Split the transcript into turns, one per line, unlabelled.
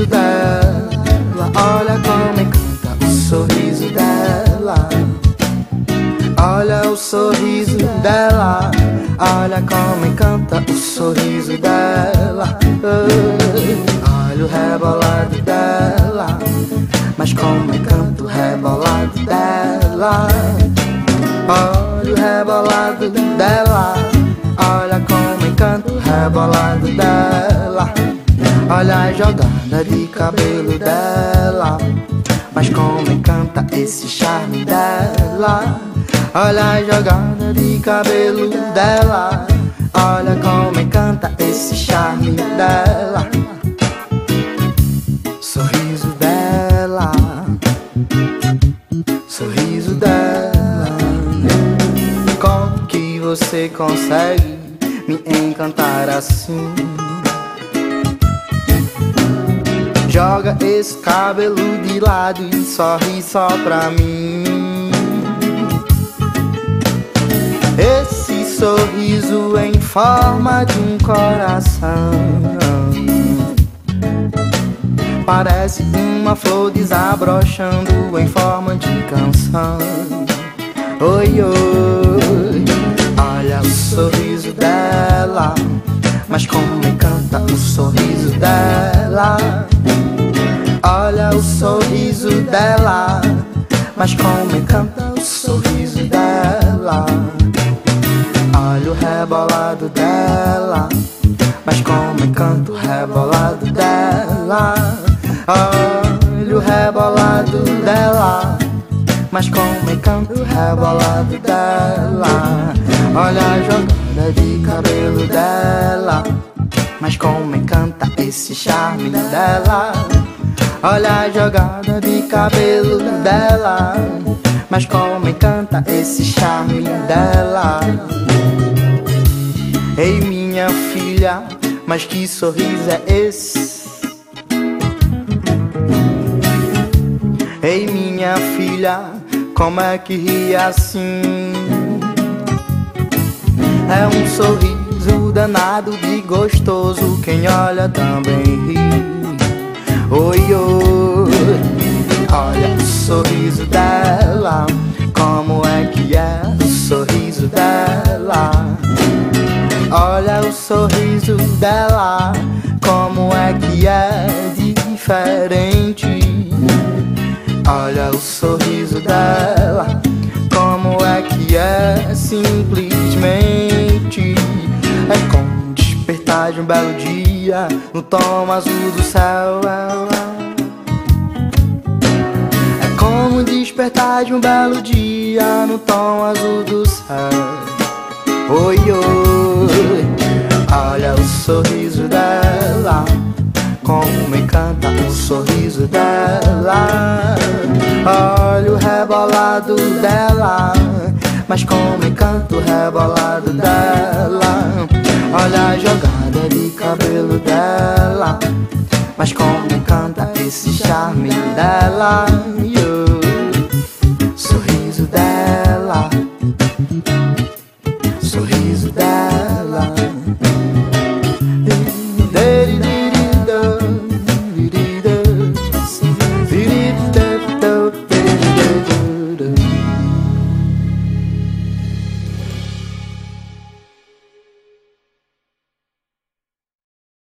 sorriso dela, olha como encanta o sorriso dela. Olha o sorriso dela, olha como encanta o sorriso dela. Olha o rebolado dela, mas como encanta o rebolado dela. Olha o rebolado dela, olha como encanta o rebolado dela. Olha a jogada de cabelo dela, mas como encanta esse charme dela. Olha a jogada de cabelo dela, olha como encanta esse charme dela. Sorriso dela, sorriso dela. Como que você consegue me encantar assim? Joga esse cabelo de lado e sorri só pra mim. Esse sorriso em forma de um coração parece uma flor desabrochando em forma de canção. Oi, oi, olha o sorriso dela, mas como encanta o sorriso dela. Olha o sorriso dela, mas como encanta o sorriso dela. Olha o rebolado dela, mas como encanta o rebolado dela. Olha o rebolado dela, mas como encanta o rebolado dela. Olha a jogada de cabelo dela, mas como encanta esse charme dela. Olha a jogada de cabelo dela, mas como encanta esse charme dela. Ei, minha filha, mas que sorriso é esse? Ei, minha filha, como é que ri assim? É um sorriso danado de gostoso, quem olha também ri. Oi, oi, olha o sorriso dela, como é que é o sorriso dela. Olha o sorriso dela, como é que é diferente. Olha o sorriso dela, como é que é simplesmente. É como o despertar de um belo dia no tom azul do céu. É como o despertar de um belo dia no tom azul do céu. Oi, oi, olha o sorriso dela, como encanta o sorriso dela. Olha o rebolado dela, mas como encanta o rebolado dela. Olha a jogada de cabelo dela, mas como encanta esse charme dela.